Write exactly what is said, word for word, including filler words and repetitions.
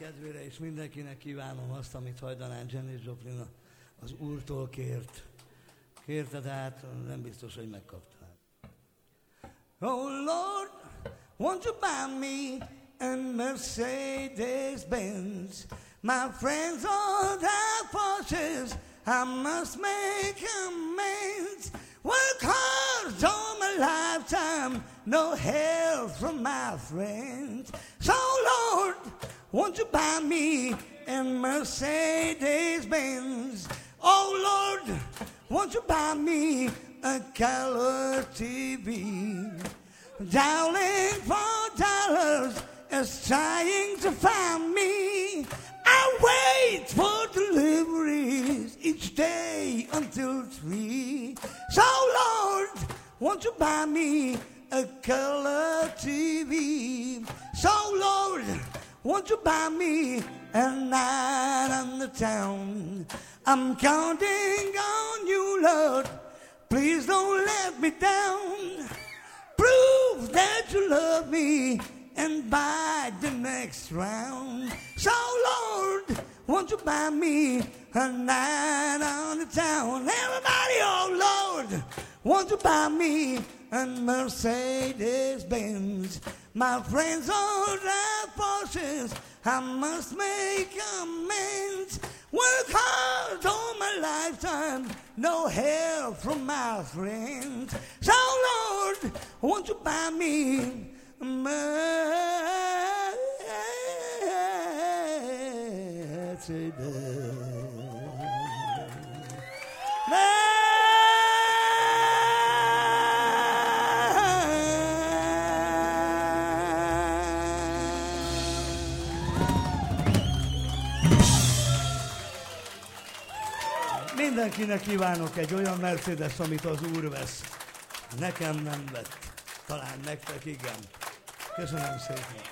kedvére, és mindenkinek kívánom azt, amit hajdanán Janis Joplin az Úrtól kért. Kérte, tehát nem biztos, hogy megkapta. Oh Lord, won't you buy me a Mercedes-Benz? My friends all have Porsches, I must make amends. Work hard all my lifetime, no help from my friends. So Lord, won't you buy me a Mercedes-Benz? Oh Lord, won't you buy me a color T V? Dialing for dollars is trying to find me. I wait for deliveries each day until three. So Lord, won't you buy me a color T V? So Lord, won't you buy me a night on the town? I'm counting on you, Lord. Please don't let me down. Prove that you love me and buy the next round. So Lord, won't you buy me a night on the town? Everybody, oh Lord, won't you buy me a Mercedes-Benz? My friends all drive Porsches, I must make amends. Work hard all my lifetime, no help from my friends. So Lord, won't you buy me a Mercedes? Mindenkinek kívánok egy olyan Mercedes, amit az Úr vesz. Nekem nem vett. Talán nektek igen. Köszönöm szépen.